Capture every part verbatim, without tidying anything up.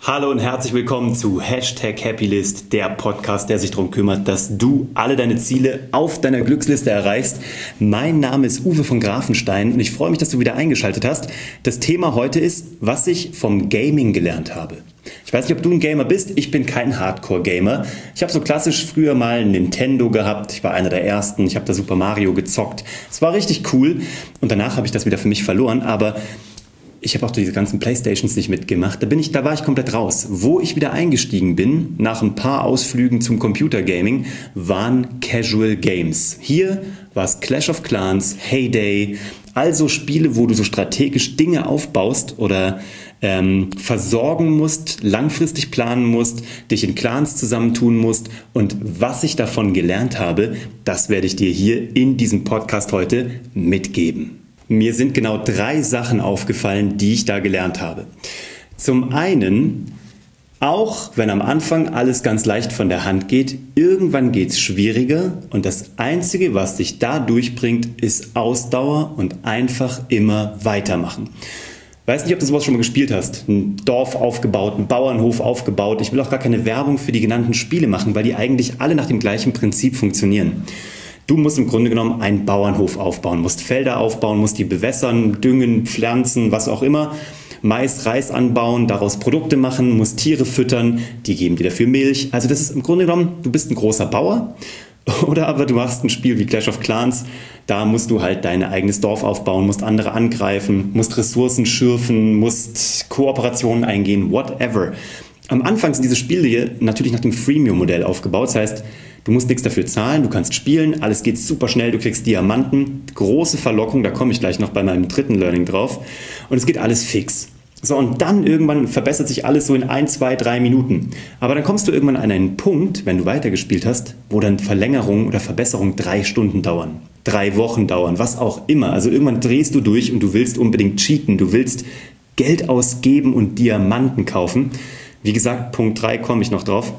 Hallo und herzlich willkommen zu Hashtag Happylist, der Podcast, der sich darum kümmert, dass du alle deine Ziele auf deiner Glücksliste erreichst. Mein Name ist Uwe von Grafenstein und ich freue mich, dass du wieder eingeschaltet hast. Das Thema heute ist, was ich vom Gaming gelernt habe. Ich weiß nicht, ob du ein Gamer bist, ich bin kein Hardcore-Gamer. Ich habe so klassisch früher mal ein Nintendo gehabt, ich war einer der ersten, ich habe da Super Mario gezockt. Es war richtig cool und danach habe ich das wieder für mich verloren, aber ich habe auch diese ganzen Playstations nicht mitgemacht. Da bin ich, da war ich komplett raus. Wo ich wieder eingestiegen bin, nach ein paar Ausflügen zum Computergaming, waren Casual Games. Hier war es Clash of Clans, Heyday, also Spiele, wo du so strategisch Dinge aufbaust oder ähm, versorgen musst, langfristig planen musst, dich in Clans zusammentun musst. Und was ich davon gelernt habe, das werde ich dir hier in diesem Podcast heute mitgeben. Mir sind genau drei Sachen aufgefallen, die ich da gelernt habe. Zum einen, auch wenn am Anfang alles ganz leicht von der Hand geht, irgendwann geht es schwieriger und das Einzige, was dich da durchbringt, ist Ausdauer und einfach immer weitermachen. Weiß nicht, ob du sowas schon mal gespielt hast. Ein Dorf aufgebaut, einen Bauernhof aufgebaut. Ich will auch gar keine Werbung für die genannten Spiele machen, weil die eigentlich alle nach dem gleichen Prinzip funktionieren. Du musst im Grunde genommen einen Bauernhof aufbauen, musst Felder aufbauen, musst die bewässern, düngen, pflanzen, was auch immer. Mais, Reis anbauen, daraus Produkte machen, musst Tiere füttern, die geben dir dafür Milch. Also das ist im Grunde genommen, du bist ein großer Bauer oder aber du hast ein Spiel wie Clash of Clans. Da musst du halt dein eigenes Dorf aufbauen, musst andere angreifen, musst Ressourcen schürfen, musst Kooperationen eingehen, whatever. Am Anfang sind diese Spiele hier natürlich nach dem Freemium-Modell aufgebaut. Das heißt, du musst nichts dafür zahlen, du kannst spielen, alles geht super schnell, du kriegst Diamanten, große Verlockung, da komme ich gleich noch bei meinem dritten Learning drauf. Und es geht alles fix. So, und dann irgendwann verbessert sich alles so in ein, zwei, drei Minuten. Aber dann kommst du irgendwann an einen Punkt, wenn du weitergespielt hast, wo dann Verlängerung oder Verbesserung drei Stunden dauern, drei Wochen dauern, was auch immer. Also irgendwann drehst du durch und du willst unbedingt cheaten, du willst Geld ausgeben und Diamanten kaufen. Wie gesagt, Punkt drei komme ich noch drauf.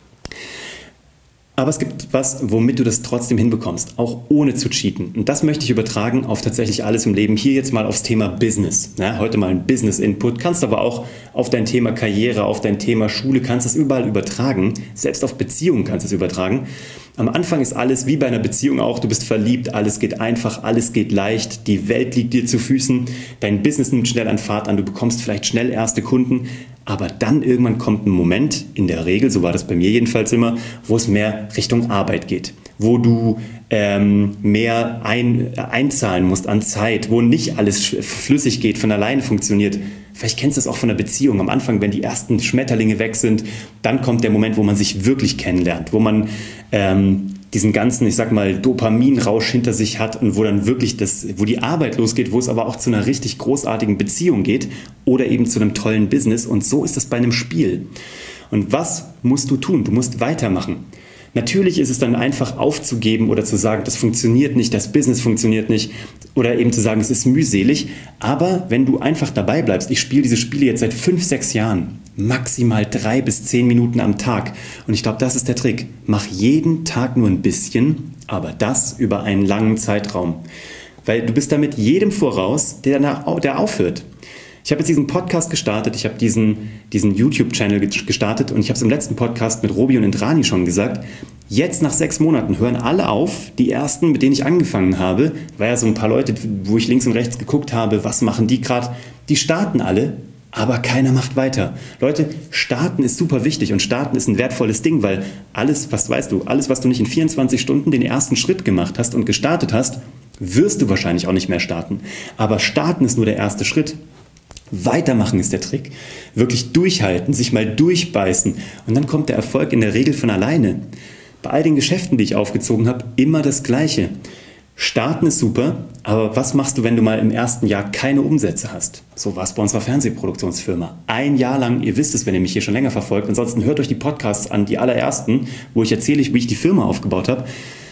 Aber es gibt was, womit du das trotzdem hinbekommst, auch ohne zu cheaten. Und das möchte ich übertragen auf tatsächlich alles im Leben. Hier jetzt mal aufs Thema Business. Ja, heute mal ein Business-Input, kannst aber auch auf dein Thema Karriere, auf dein Thema Schule, kannst das überall übertragen. Selbst auf Beziehungen kannst du es übertragen. Am Anfang ist alles wie bei einer Beziehung auch, du bist verliebt, alles geht einfach, alles geht leicht, die Welt liegt dir zu Füßen, dein Business nimmt schnell an Fahrt an, du bekommst vielleicht schnell erste Kunden, aber dann irgendwann kommt ein Moment, in der Regel, so war das bei mir jedenfalls immer, wo es mehr Richtung Arbeit geht, wo du ähm, mehr ein, einzahlen musst an Zeit, wo nicht alles flüssig geht, von alleine funktioniert. Vielleicht kennst du das auch von einer Beziehung. Am Anfang, wenn die ersten Schmetterlinge weg sind, dann kommt der Moment, wo man sich wirklich kennenlernt, wo man ähm, diesen ganzen, ich sag mal, Dopaminrausch hinter sich hat und wo dann wirklich das, wo die Arbeit losgeht, wo es aber auch zu einer richtig großartigen Beziehung geht oder eben zu einem tollen Business. Und so ist das bei einem Spiel. Und was musst du tun? Du musst weitermachen. Natürlich ist es dann einfach aufzugeben oder zu sagen, das funktioniert nicht, das Business funktioniert nicht oder eben zu sagen, es ist mühselig. Aber wenn du einfach dabei bleibst, ich spiele diese Spiele jetzt seit fünf, sechs Jahren, maximal drei bis zehn Minuten am Tag. Und ich glaube, das ist der Trick. Mach jeden Tag nur ein bisschen, aber das über einen langen Zeitraum. Weil du bist damit jedem voraus, der, danach, der aufhört. Ich habe jetzt diesen Podcast gestartet, ich habe diesen, diesen YouTube-Channel gestartet und ich habe es im letzten Podcast mit Robi und Indrani schon gesagt. Jetzt nach sechs Monaten hören alle auf, die ersten, mit denen ich angefangen habe, war ja so ein paar Leute, wo ich links und rechts geguckt habe, was machen die gerade, die starten alle, aber keiner macht weiter. Leute, starten ist super wichtig und starten ist ein wertvolles Ding, weil alles, was weißt du, alles, was du nicht in vierundzwanzig Stunden den ersten Schritt gemacht hast und gestartet hast, wirst du wahrscheinlich auch nicht mehr starten. Aber starten ist nur der erste Schritt. Weitermachen ist der Trick. Wirklich durchhalten, sich mal durchbeißen und dann kommt der Erfolg in der Regel von alleine. Bei all den Geschäften, die ich aufgezogen habe, immer das Gleiche. Starten ist super, aber was machst du, wenn du mal im ersten Jahr keine Umsätze hast? So war es bei unserer Fernsehproduktionsfirma. Ein Jahr lang, ihr wisst es, wenn ihr mich hier schon länger verfolgt, ansonsten hört euch die Podcasts an, die allerersten, wo ich erzähle, wie ich die Firma aufgebaut habe.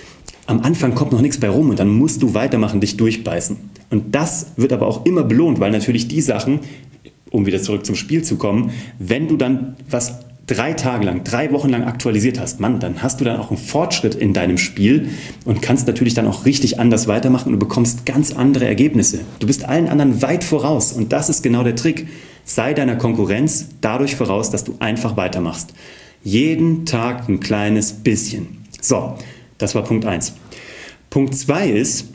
Am Anfang kommt noch nichts bei rum und dann musst du weitermachen, dich durchbeißen. Und das wird aber auch immer belohnt, weil natürlich die Sachen, um wieder zurück zum Spiel zu kommen, wenn du dann was drei Tage lang, drei Wochen lang aktualisiert hast, Mann, dann hast du dann auch einen Fortschritt in deinem Spiel und kannst natürlich dann auch richtig anders weitermachen und du bekommst ganz andere Ergebnisse. Du bist allen anderen weit voraus und das ist genau der Trick. Sei deiner Konkurrenz dadurch voraus, dass du einfach weitermachst. Jeden Tag ein kleines bisschen. So, das war Punkt eins. Punkt zwei ist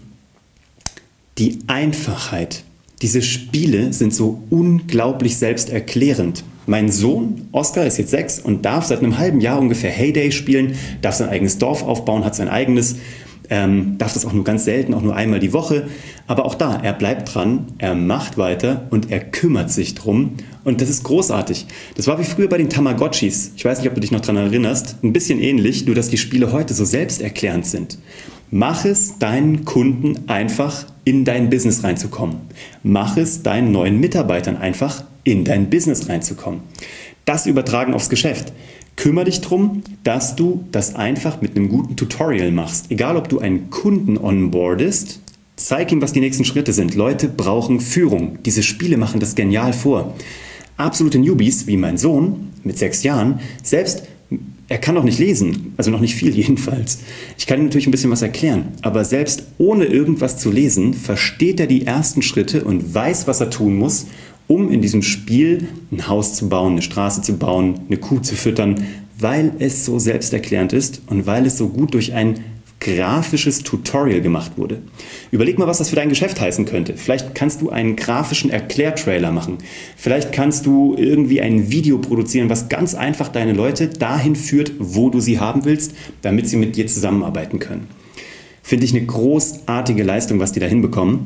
die Einfachheit. Diese Spiele sind so unglaublich selbsterklärend. Mein Sohn, Oscar, ist jetzt sechs und darf seit einem halben Jahr ungefähr Heyday spielen, darf sein eigenes Dorf aufbauen, hat sein eigenes, ähm, darf das auch nur ganz selten, auch nur einmal die Woche. Aber auch da, er bleibt dran, er macht weiter und er kümmert sich drum. Und das ist großartig. Das war wie früher bei den Tamagotchis. Ich weiß nicht, ob du dich noch daran erinnerst. Ein bisschen ähnlich, nur dass die Spiele heute so selbsterklärend sind. Mach es deinen Kunden einfach, in dein Business reinzukommen. Mach es deinen neuen Mitarbeitern einfach, in dein Business reinzukommen. Das übertragen aufs Geschäft. Kümmere dich darum, dass du das einfach mit einem guten Tutorial machst. Egal, ob du einen Kunden onboardest, zeig ihm, was die nächsten Schritte sind. Leute brauchen Führung. Diese Spiele machen das genial vor. Absolute Newbies, wie mein Sohn mit sechs Jahren, selbst er kann noch nicht lesen, also noch nicht viel jedenfalls. Ich kann ihm natürlich ein bisschen was erklären, aber selbst ohne irgendwas zu lesen, versteht er die ersten Schritte und weiß, was er tun muss, um in diesem Spiel ein Haus zu bauen, eine Straße zu bauen, eine Kuh zu füttern, weil es so selbsterklärend ist und weil es so gut durch ein grafisches Tutorial gemacht wurde. Überleg mal, was das für dein Geschäft heißen könnte. Vielleicht kannst du einen grafischen Erklärtrailer machen. Vielleicht kannst du irgendwie ein Video produzieren, was ganz einfach deine Leute dahin führt, wo du sie haben willst, damit sie mit dir zusammenarbeiten können. Finde ich eine großartige Leistung, was die da hinbekommen.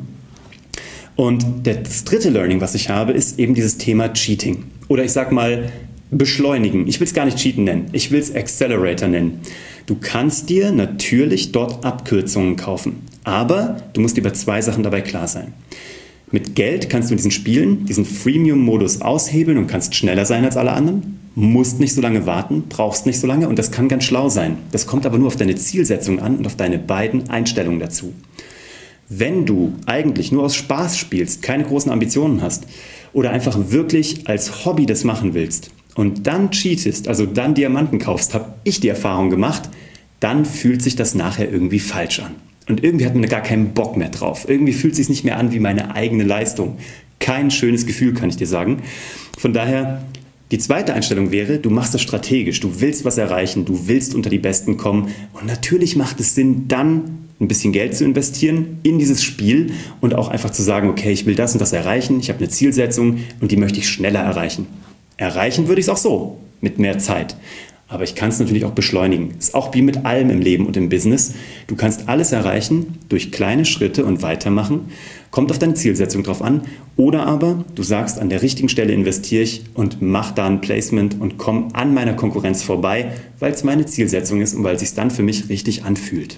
Und das dritte Learning, was ich habe, ist eben dieses Thema Cheating. Oder ich sag mal beschleunigen. Ich will es gar nicht Cheaten nennen. Ich will es Accelerator nennen. Du kannst dir natürlich dort Abkürzungen kaufen, aber du musst dir über zwei Sachen dabei klar sein. Mit Geld kannst du in diesen Spielen diesen Freemium-Modus aushebeln und kannst schneller sein als alle anderen, musst nicht so lange warten, brauchst nicht so lange und das kann ganz schlau sein. Das kommt aber nur auf deine Zielsetzung an und auf deine beiden Einstellungen dazu. Wenn du eigentlich nur aus Spaß spielst, keine großen Ambitionen hast oder einfach wirklich als Hobby das machen willst, und dann cheatest, also dann Diamanten kaufst, habe ich die Erfahrung gemacht, dann fühlt sich das nachher irgendwie falsch an. Und irgendwie hat man gar keinen Bock mehr drauf. Irgendwie fühlt es sich nicht mehr an wie meine eigene Leistung. Kein schönes Gefühl, kann ich dir sagen. Von daher, die zweite Einstellung wäre, du machst das strategisch, du willst was erreichen, du willst unter die Besten kommen. Und natürlich macht es Sinn, dann ein bisschen Geld zu investieren in dieses Spiel und auch einfach zu sagen, okay, ich will das und das erreichen, ich habe eine Zielsetzung und die möchte ich schneller erreichen. Erreichen würde ich es auch so, mit mehr Zeit. Aber ich kann es natürlich auch beschleunigen. Ist auch wie mit allem im Leben und im Business. Du kannst alles erreichen durch kleine Schritte und weitermachen. Kommt auf deine Zielsetzung drauf an. Oder aber du sagst, an der richtigen Stelle investiere ich und mach da ein Placement und komm an meiner Konkurrenz vorbei, weil es meine Zielsetzung ist und weil es sich dann für mich richtig anfühlt.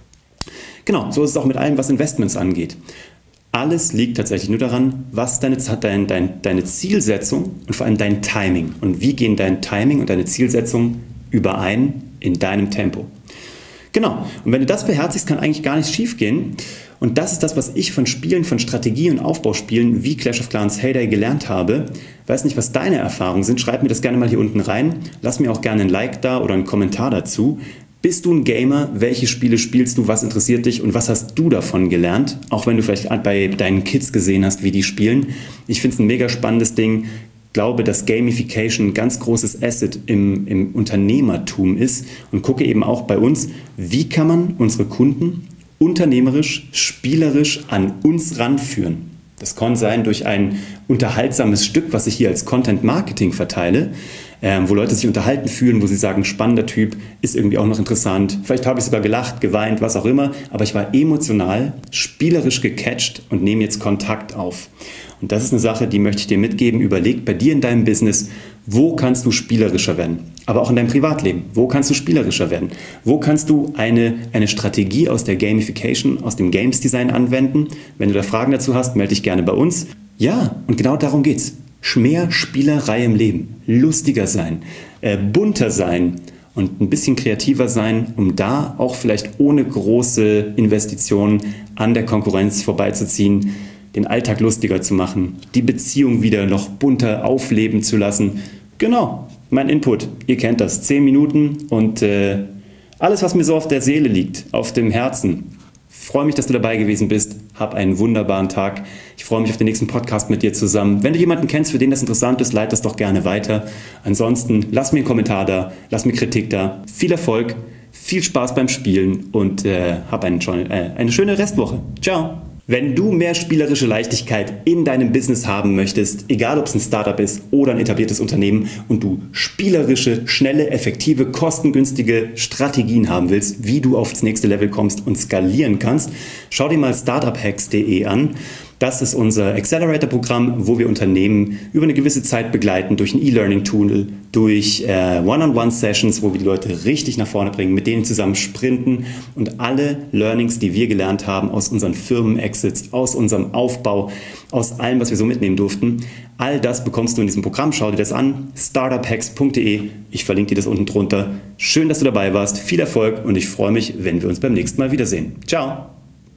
Genau, so ist es auch mit allem, was Investments angeht. Alles liegt tatsächlich nur daran, was deine, dein, dein, deine Zielsetzung und vor allem dein Timing und wie gehen dein Timing und deine Zielsetzung überein in deinem Tempo. Genau, und wenn du das beherzigst, kann eigentlich gar nichts schief gehen. Und das ist das, was ich von Spielen, von Strategie- und Aufbauspielen wie Clash of Clans, Heyday gelernt habe. Weiß nicht, was deine Erfahrungen sind, schreib mir das gerne mal hier unten rein. Lass mir auch gerne ein Like da oder einen Kommentar dazu. Bist du ein Gamer? Welche Spiele spielst du? Was interessiert dich? Und was hast du davon gelernt? Auch wenn du vielleicht bei deinen Kids gesehen hast, wie die spielen. Ich finde es ein mega spannendes Ding. Ich glaube, dass Gamification ein ganz großes Asset im, im Unternehmertum ist. Und gucke eben auch bei uns, wie kann man unsere Kunden unternehmerisch, spielerisch an uns ranführen. Das kann sein durch ein unterhaltsames Stück, was ich hier als Content Marketing verteile, ähm, wo Leute sich unterhalten fühlen, wo sie sagen, spannender Typ, ist irgendwie auch noch interessant. Vielleicht habe ich sogar gelacht, geweint, was auch immer, aber ich war emotional, spielerisch gecatcht und nehme jetzt Kontakt auf. Und das ist eine Sache, die möchte ich dir mitgeben. Überleg bei dir in deinem Business, wo kannst du spielerischer werden? Aber auch in deinem Privatleben, wo kannst du spielerischer werden? Wo kannst du eine, eine Strategie aus der Gamification, aus dem Games Design anwenden? Wenn du da Fragen dazu hast, melde dich gerne bei uns. Ja, und genau darum geht's. Mehr Spielerei im Leben, lustiger sein, äh, bunter sein und ein bisschen kreativer sein, um da auch vielleicht ohne große Investitionen an der Konkurrenz vorbeizuziehen, den Alltag lustiger zu machen, die Beziehung wieder noch bunter aufleben zu lassen. Genau, mein Input, ihr kennt das, zehn Minuten und äh, alles, was mir so auf der Seele liegt, auf dem Herzen. Freue mich, dass du dabei gewesen bist. hab einen wunderbaren Tag. Ich freue mich auf den nächsten Podcast mit dir zusammen. Wenn du jemanden kennst, für den das interessant ist, leite das doch gerne weiter. Ansonsten lass mir einen Kommentar da, lass mir Kritik da. Viel Erfolg, viel Spaß beim Spielen und äh, hab einen, äh, eine schöne Restwoche. Ciao! Wenn du mehr spielerische Leichtigkeit in deinem Business haben möchtest, egal ob es ein Startup ist oder ein etabliertes Unternehmen und du spielerische, schnelle, effektive, kostengünstige Strategien haben willst, wie du aufs nächste Level kommst und skalieren kannst, schau dir mal startup hacks punkt de an. Das ist unser Accelerator-Programm, wo wir Unternehmen über eine gewisse Zeit begleiten durch ein E-Learning-Tool, durch äh, One-on-One-Sessions, wo wir die Leute richtig nach vorne bringen, mit denen zusammen sprinten und alle Learnings, die wir gelernt haben aus unseren Firmen-Exits, aus unserem Aufbau, aus allem, was wir so mitnehmen durften, all das bekommst du in diesem Programm. Schau dir das an, startup hacks punkt de. Ich verlinke dir das unten drunter. Schön, dass du dabei warst. Viel Erfolg und ich freue mich, wenn wir uns beim nächsten Mal wiedersehen. Ciao!